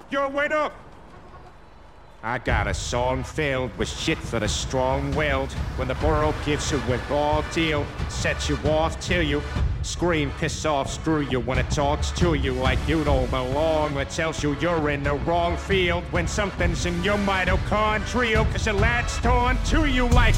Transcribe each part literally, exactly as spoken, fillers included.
Yo, wait up! I got a song filled with shit for the strong-willed. When the borough gives you a raw deal, sets you off till you scream, piss off, screw you when it talks to you like you don't belong. It tells you you're in the wrong field when something's in your mitochondrial, cause it latched on to you like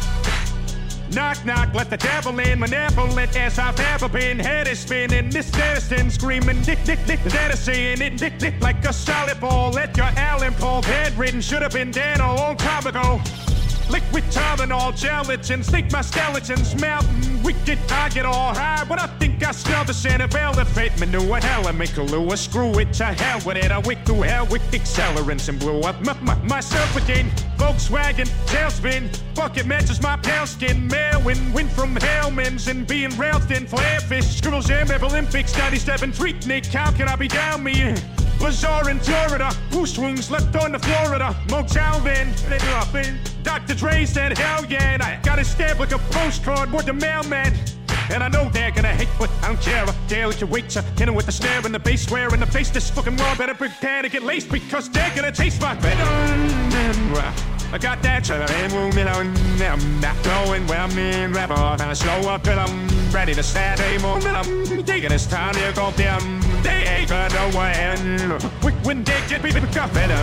knock, knock, let the devil in, malevolent as I've ever been. Head is spinning, this medicine screaming, dick, dick, dick, that is saying it, dick, dick, like a solid ball. Let your Allen Paul bedridden, should have been dead a long time ago. Liquid Tylenol, gelatin, sneak my skeletons, melting, wicked, I get all high, but I think I smell the scent of elephant manure. Hell, I make a lure, screw it, to hell with it. I wick through hell with accelerants and blew up my, my, myself again. Volkswagen, tailspin, bucket matches my pale skin. Mailwind, win from Hellmans and being railed thin for airfish. Scribbles, Jam, Olympics, ninety-seven, treat Nick, how can I be down me? Bazaar in Florida, Goose wings left on the Florida. Motel then, Doctor Dre said, hell yeah, and I got a stamp like a postcard with the mailman. And I know they're gonna hate, but I don't care. I dare let you wait to hit him with the snare and the bass, swear in the face. This fucking world better prepare to get laced because they're gonna taste my venom. I got that adrenaline, I'm not going where I'm in rapper. And I slow up and I'm ready to start a moment. I'm taking this time to go down. They ain't gonna know where I am. Quick when they get me, they got better.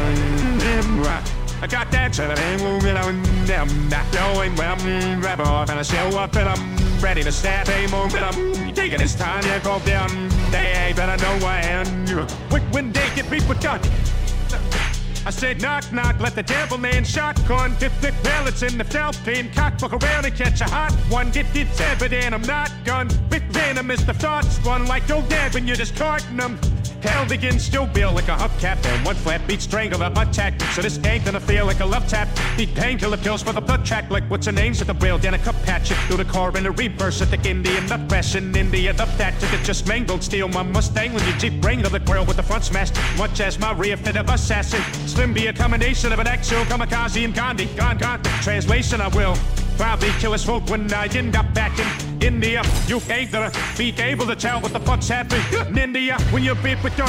I got that adrenaline, I'm not going where I'm in rapper. And I slow up and I'm ready to start a moment. I'm taking this time to go down. They ain't gonna know where I am. Quick when they get me, but got I said knock, knock, let the devil in. Shotgun, dip, dip, pellets in the felt pin. Cock, fuck around and catch a hot one. Get, it's evident I'm not gun. Bit venomous, the thoughts run like no dead when you're just carting them. Held against your bill like a hubcap and one flat beat strangler attack. So this ain't gonna feel like a love tap. Need painkiller pills for the blood track. Like what's her name's at the wheel, then a cup patch it through the car in a reverse. At the Indian nut crash in India. The that took it just mangled. Steal my Mustang when you Jeep bring to the grill with the front smashed. Much as my rear fit of assassin. Slim be a combination of an actual kamikaze and Gandhi. Gone, gone. Translation I will probably kill his folk when I end up back in India. You ain't gonna be able to tell what the fuck's happening in India when you beat with your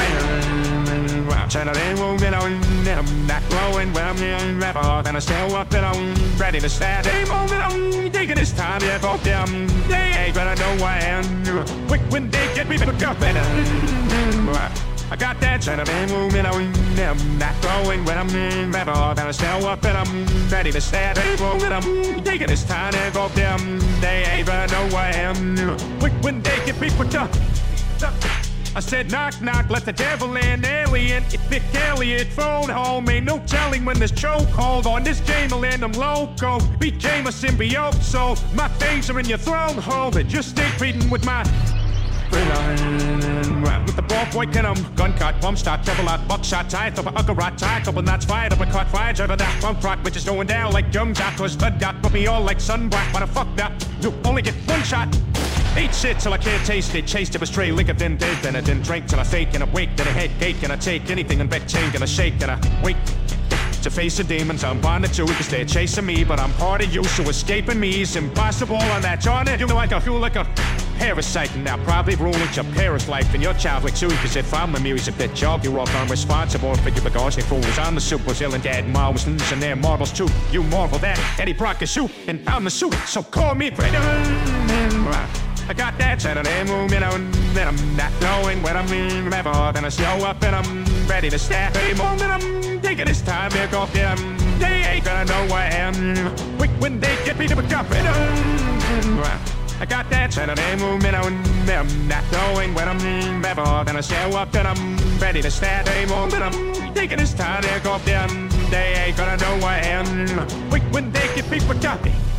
China, they won't get on. I'm not glowing when I'm in rapper. And I still up and I'm ready to start. They moment I'm taking this time to go down. They ain't gonna know where I am. Quick when they get me, but go better. I got that China, they moving on. I'm not glowing when I'm in rapper. And I still up and I'm ready to start. They moving I'm taking this time to go down. They ain't gonna know where I am. Quick when they get me, but go. I said knock, knock, let the devil in, alien. If Vic Elliott phone home, ain't no telling when this chokehold on this Jamelin. I'm loco, became a symbiote, so my fangs are in your throne hole. And just stay beating with my with the ball boy can um gun cut, bump start, double out, buckshot, tie, up a uggerot, tie, couple knots fired, up a caught fire, driver that bump rock, which is going down like young jock, cause blood got put me all like sunblock. Why the fuck that? You only get one shot. Ate shit till I can't taste it. Chased it with stray liquor, then dead. Then I didn't drink till I fake and I wake. Then I head ache and I take anything and bet change and I shake and I wait to face the demons. I'm bonded to because they're chasing me, but I'm part of you, so escaping me is impossible. On that John, you know like I feel like a parasite, and now probably ruling your parents' life and your child like too. Because if I'm a music that job, you're all responsible for your because they fools. I'm the super villain, dad, Marvels and their marbles too. You marvel that Eddie Brock is shoot, and I'm the suit, so call me Predator. I got that China, they moving on, and I'm not knowing when I'm in rapper. And I slow up and I'm ready to start a moment. I'm taking this time to go down. They ain't gonna know where I am. Quick when they get me to pick up it. I got that China, they moving on, and I'm not knowing when I'm in rapper. And I slow up and I'm ready to start a moment. I'm taking this time to go down. They ain't gonna know where I am. Quick when they get me pick up it.